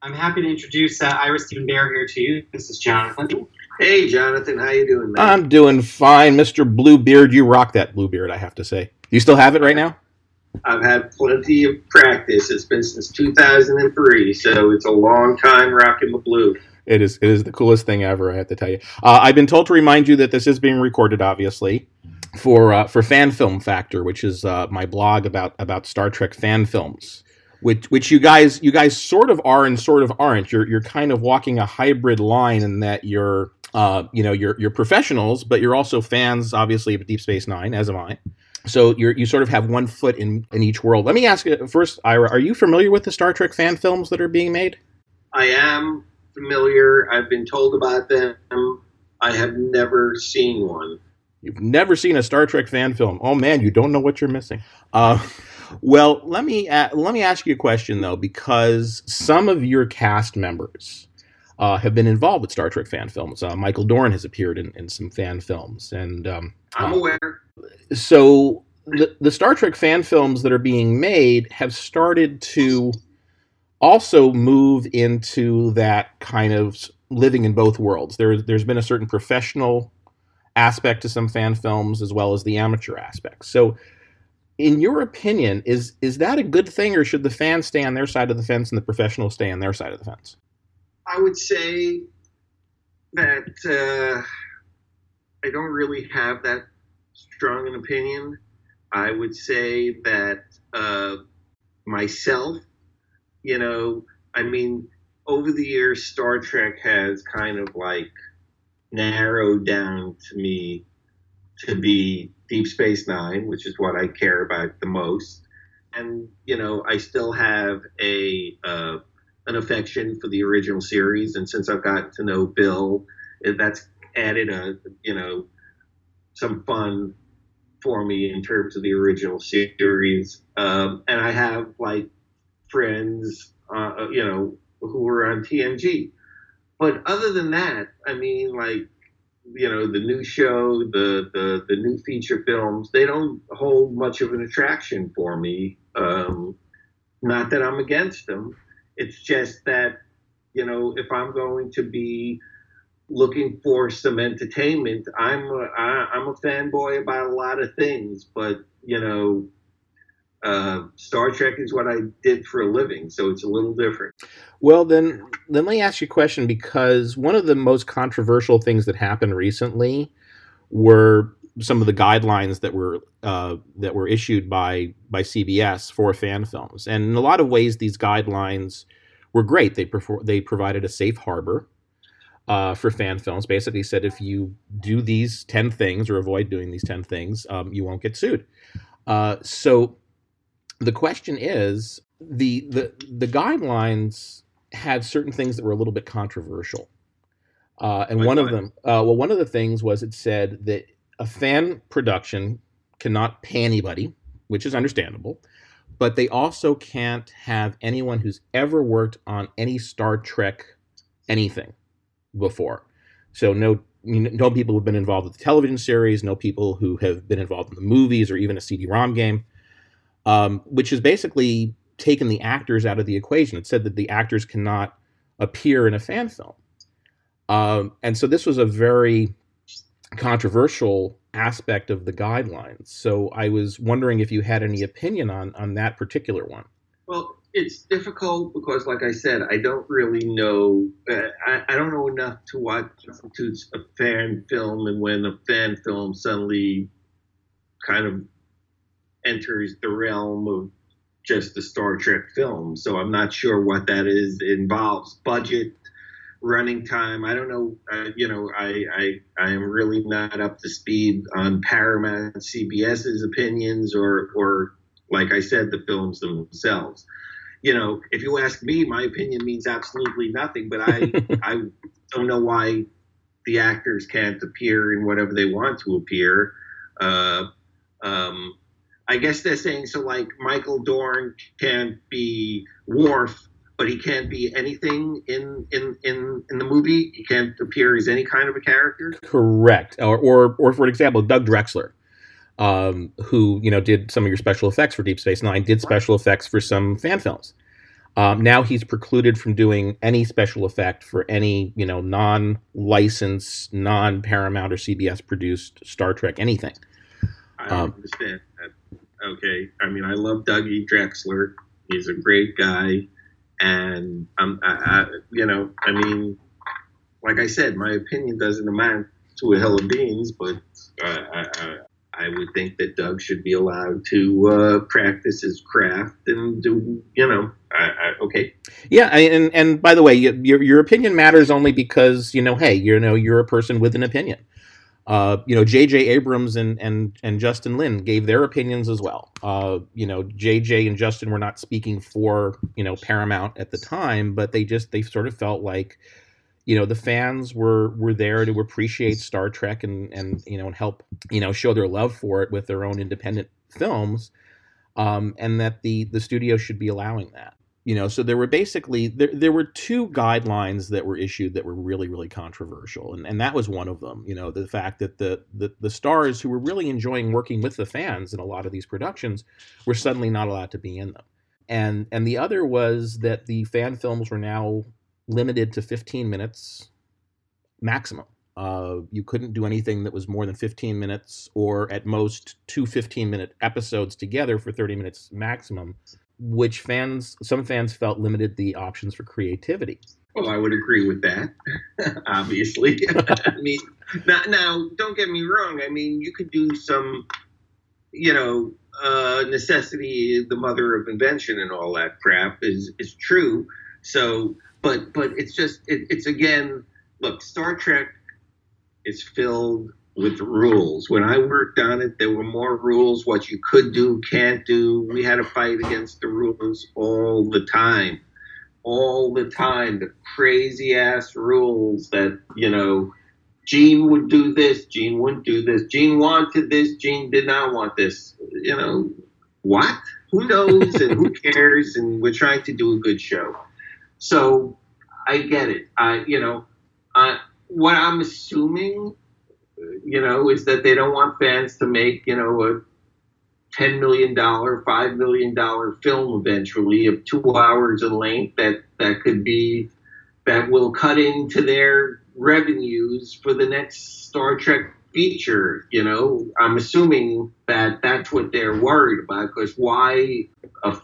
I'm happy to introduce Ira Stephen Bear here to you. This is Jonathan. Hey, Jonathan, how you doing, man? I'm doing fine, Mr. Bluebeard. You rock that Bluebeard, I have to say. You still have it right now? I've had plenty of practice. It's been since 2003, so it's a long time rocking the blue. It is the coolest thing ever, I have to tell you. I've been told to remind you that this is being recorded, obviously, for Fan Film Factor, which is my blog about Star Trek fan films. Which you guys sort of are and sort of aren't. You're kind of walking a hybrid line in that you're professionals, but you're also fans, obviously, of Deep Space Nine, as am I. So you sort of have one foot in each world. Let me ask you first, Ira, are you familiar with the Star Trek fan films that are being made? I am familiar. I've been told about them. I have never seen one. You've never seen a Star Trek fan film? Oh man, you don't know what you're missing. Well, let me ask you a question though, because some of your cast members have been involved with Star Trek fan films. Michael Dorn has appeared in some fan films, and I'm aware. So the Star Trek fan films that are being made have started to also move into that kind of living in both worlds. There's been a certain professional aspect to some fan films as well as the amateur aspect. So in your opinion, is that a good thing, or should the fans stay on their side of the fence and the professionals stay on their side of the fence? I would say that I don't really have that strong an opinion. I would say that myself, over the years, Star Trek has kind of like narrowed down to me to be Deep Space Nine, which is what I care about the most. And, I still have an affection for the original series. And since I've gotten to know Bill, that's added some fun for me in terms of the original series. And I have like friends, who were on TNG. But other than that, the new show, the new feature films, they don't hold much of an attraction for me. Not that I'm against them. It's just that, if I'm going to be looking for some entertainment, I'm a fanboy about a lot of things, but, Star Trek is what I did for a living, so it's a little different. Well, then let me ask you a question, because one of the most controversial things that happened recently were some of the guidelines that were issued by CBS for fan films, and in a lot of ways, these guidelines were great. They provided a safe harbor for fan films. Basically, said if you do these 10 things or avoid doing these 10 things, you won't get sued. So the question is, the guidelines had certain things that were a little bit controversial, and one of the things was it said that a fan production cannot pay anybody, which is understandable, but they also can't have anyone who's ever worked on any Star Trek anything before. So no people who've been involved with the television series, no people who have been involved in the movies or even a CD-ROM game, which has basically taken the actors out of the equation. It said that the actors cannot appear in a fan film. And so this was a very controversial aspect of the guidelines. So I was wondering if you had any opinion on that particular one. Well, it's difficult because, like I said, I don't really know. I don't know enough to what constitutes a fan film, and when a fan film suddenly kind of enters the realm of just the Star Trek film. So I'm not sure what that is. It involves budget, running time. I don't know. I am really not up to speed on Paramount, CBS's opinions, or like I said, the films themselves. If you ask me, my opinion means absolutely nothing. But I don't know why the actors can't appear in whatever they want to appear. I guess they're saying, so like Michael Dorn can't be Worf, but he can't be anything in the movie. He can't appear as any kind of a character. Correct. Or for example, Doug Drexler, who did some of your special effects for Deep Space Nine, did special effects for some fan films. Now he's precluded from doing any special effect for any, non-licensed, non-Paramount or CBS produced Star Trek anything. I don't understand that. Okay, I mean, I love Dougie Drexler. He's a great guy, and I mean, like I said, my opinion doesn't amount to a hill of beans, but I would think that Doug should be allowed to practice his craft and do, okay. Yeah, and by the way, your opinion matters only because hey, you're a person with an opinion. J.J. Abrams and Justin Lin gave their opinions as well. J.J. and Justin were not speaking for Paramount at the time, but they sort of felt like the fans were there to appreciate Star Trek and help show their love for it with their own independent films, and that the studio should be allowing that. So there were basically there were two guidelines that were issued that were really, really controversial, and that was one of them. The fact that the stars who were really enjoying working with the fans in a lot of these productions were suddenly not allowed to be in them, and the other was that the fan films were now limited to 15 minutes maximum. You couldn't do anything that was more than 15 minutes, or at most two 15-minute episodes together for 30 minutes maximum, which some fans felt limited the options for creativity. Well, I would agree with that, obviously. I mean, now, don't get me wrong. I mean, you could do some, necessity, the mother of invention and all that crap is true. So, but it's just, it's again, look, Star Trek is filled with rules. When I worked on it, there were more rules, what you could do, can't do. We had to fight against the rules all the time. The crazy ass rules that, Gene would do this, Gene wouldn't do this, Gene wanted this, Gene did not want this. What? Who knows and who cares? And we're trying to do a good show. So I get it. What I'm assuming, is that they don't want fans to make, a $10 million, $5 million film eventually of 2 hours in length that will cut into their revenues for the next Star Trek feature. I'm assuming that that's what they're worried about, because why a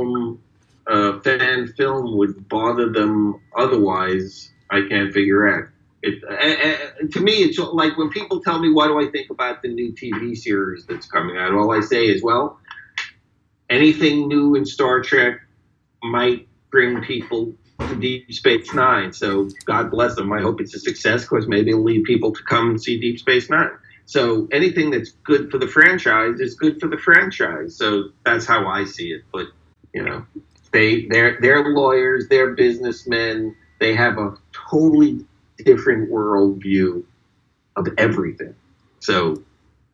fan film would bother them otherwise, I can't figure out. To me, it's like when people tell me, what do I think about the new TV series that's coming out? All I say is, well, anything new in Star Trek might bring people to Deep Space Nine. So God bless them. I hope it's a success, because maybe it'll lead people to come and see Deep Space Nine. So anything that's good for the franchise is good for the franchise. So that's how I see it. But, they're lawyers, they're businessmen. They have a totally different worldview of everything. So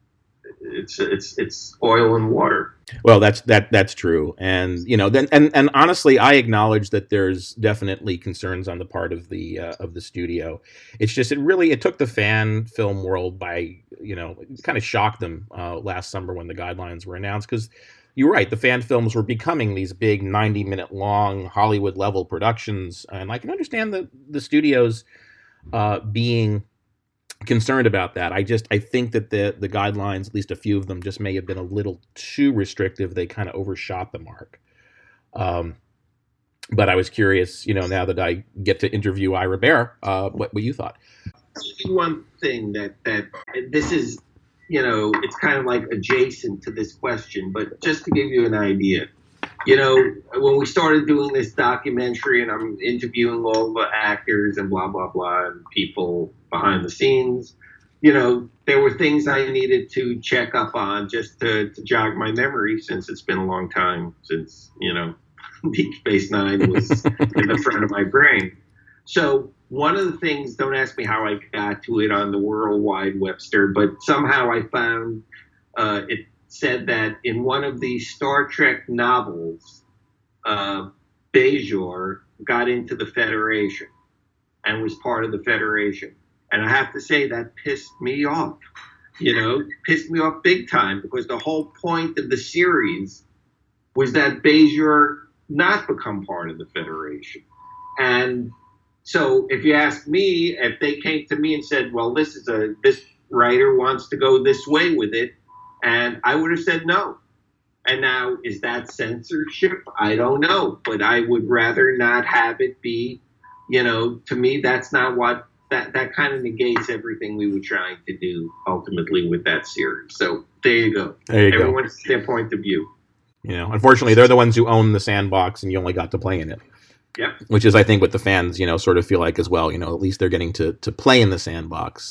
it's oil and water. Well, that's true, and then honestly, I acknowledge that there's definitely concerns on the part of the studio. It's just it took the fan film world by it kind of shocked them last summer when the guidelines were announced, because you're right, the fan films were becoming these big 90-minute long Hollywood level productions, and I can understand the studios being concerned about that. I think that the guidelines, at least a few of them, just may have been a little too restrictive. They kind of overshot the mark. But I was curious, now that I get to interview Ira Behr, what you thought. One thing that this is, it's kind of like adjacent to this question, but just to give you an idea. When we started doing this documentary and I'm interviewing all the actors and blah, blah, blah, and people behind the scenes, there were things I needed to check up on just to jog my memory, since it's been a long time since, Deep Space Nine was in the front of my brain. So one of the things, don't ask me how I got to it on the World Wide Webster, but somehow I found it said that in one of the Star Trek novels, Bajor got into the Federation and was part of the Federation. And I have to say that pissed me off, pissed me off big time, because the whole point of the series was that Bajor not become part of the Federation. And so if you ask me, if they came to me and said, well, this writer wants to go this way with it, and I would have said no. And now, is that censorship? I don't know, but I would rather not have it be, to me, that's not what, that kind of negates everything we were trying to do ultimately with that series. So there you go. Everyone's their point of view. Unfortunately, they're the ones who own the sandbox, and you only got to play in it. Yeah. Which is, I think, what the fans, sort of feel like as well. At least they're getting to play in the sandbox.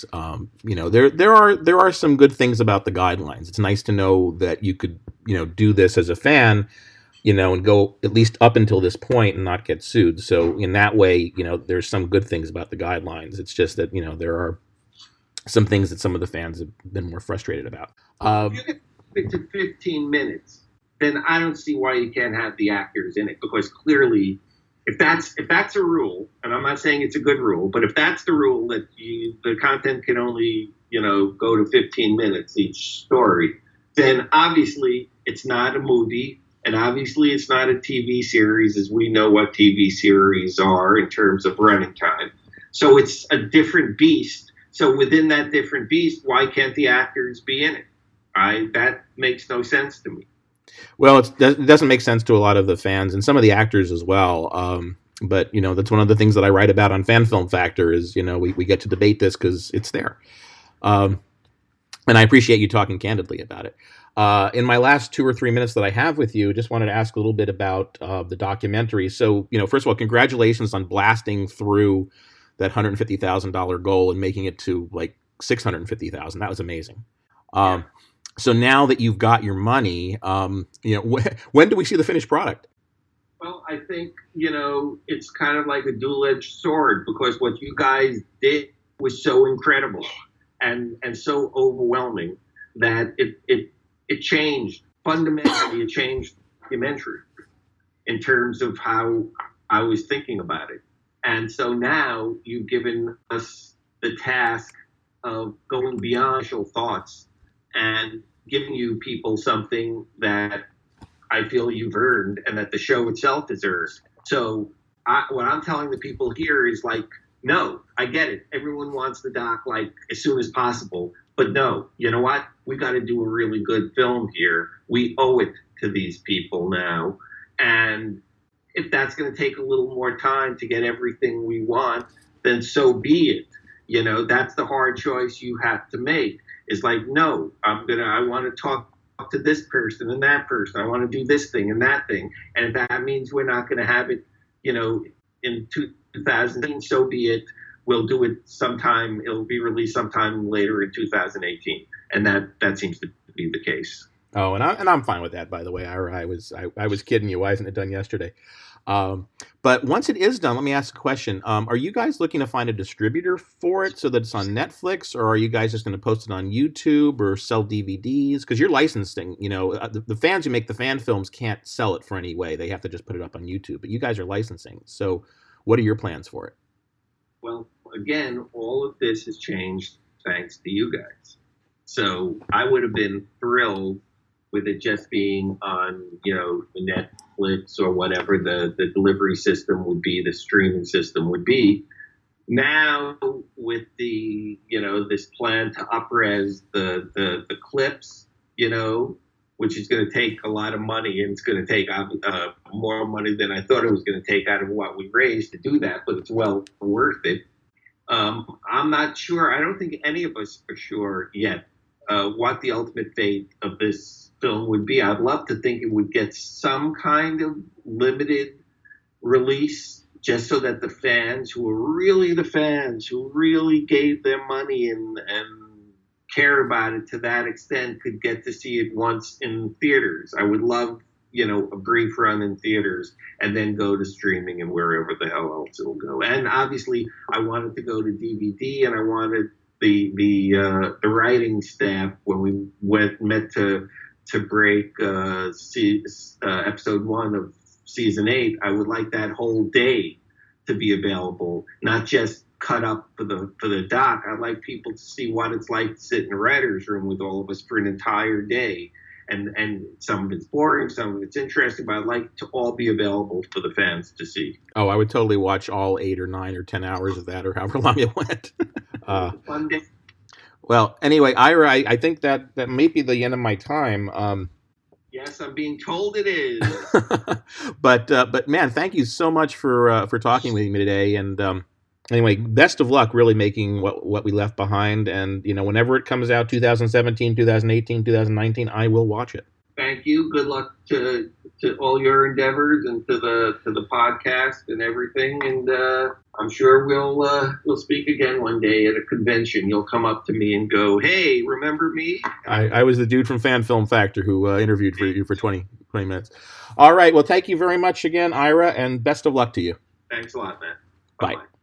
There are some good things about the guidelines. It's nice to know that you could, do this as a fan, and go at least up until this point and not get sued. So in that way, there's some good things about the guidelines. It's just that, there are some things that some of the fans have been more frustrated about. If you get it to 15 minutes, then I don't see why you can't have the actors in it, because clearly, if that's a rule, and I'm not saying it's a good rule, but if that's the rule that the content can only go to 15 minutes each story, then obviously it's not a movie, and obviously it's not a TV series, as we know what TV series are in terms of running time. So it's a different beast. So within that different beast, why can't the actors be in it? That makes no sense to me. Well, it doesn't make sense to a lot of the fans and some of the actors as well. But, that's one of the things that I write about on Fan Film Factor is, we get to debate this because it's there. And I appreciate you talking candidly about it. In my last 2 or 3 minutes that I have with you, just wanted to ask a little bit about the documentary. So, first of all, congratulations on blasting through that $150,000 goal and making it to like $650,000. That was amazing. Yeah. So now that you've got your money, when do we see the finished product? Well, I think, it's kind of like a dual-edged sword, because what you guys did was so incredible and so overwhelming that it changed, fundamentally, it changed documentary in terms of how I was thinking about it. And so now you've given us the task of going beyond initial thoughts and giving you people something that I feel you've earned and that the show itself has earned. So what I'm telling the people here is like, no, I get it. Everyone wants the doc like as soon as possible. But no, you know what? We got to do a really good film here. We owe it to these people now. And if that's going to take a little more time to get everything we want, then so be it. That's the hard choice you have to make. Is like, no, I want to talk to this person and that person. I want to do this thing and that thing. And if that means we're not going to have it, in 2018, so be it. We'll do it sometime. It'll be released sometime later in 2018. And that seems to be the case. Oh, and I'm fine with that, by the way. I was kidding you. Why isn't it done yesterday? But once it is done, let me ask a question. Are you guys looking to find a distributor for it so that it's on Netflix, or are you guys just going to post it on YouTube or sell DVDs? Because you're licensing, the fans who make the fan films can't sell it for any way. They have to just put it up on YouTube. But you guys are licensing. So what are your plans for it? Well, again, all of this has changed thanks to you guys. So I would have been thrilled with it just being on, Netflix or whatever the delivery system would be, the streaming system would be. Now, with the, this plan to up-res the clips, which is going to take a lot of money, and it's going to take more money than I thought it was going to take out of what we raised to do that, but it's well worth it. I'm not sure. I don't think any of us are sure yet what the ultimate fate of this film would be. I'd love to think it would get some kind of limited release, just so that the fans who are really the fans, who really gave their money and care about it to that extent, could get to see it once in theaters. I would love, a brief run in theaters and then go to streaming and wherever the hell else it'll go. And obviously I wanted to go to DVD, and I wanted the writing staff, when we met to break episode 1 of season 8, I would like that whole day to be available, not just cut up for the doc. I'd like people to see what it's like to sit in a writer's room with all of us for an entire day and some of it's boring, some of it's interesting, but I'd like to all be available for the fans to see. Oh, I would totally watch all 8 or 9 or 10 hours of that, or however long it went. Fun day. Well, anyway, Ira, I think that may be the end of my time. Yes, I'm being told it is. But man, thank you so much for talking with me today. And anyway, best of luck really making what we left behind. And whenever it comes out, 2017, 2018, 2019, I will watch it. Thank you. Good luck to all your endeavors and to the podcast and everything. And I'm sure we'll speak again one day at a convention. You'll come up to me and go, "Hey, remember me?" I was the dude from Fan Film Factor who interviewed for you for 20 minutes. All right. Well, thank you very much again, Ira, and best of luck to you. Thanks a lot, man. Bye. Bye-bye.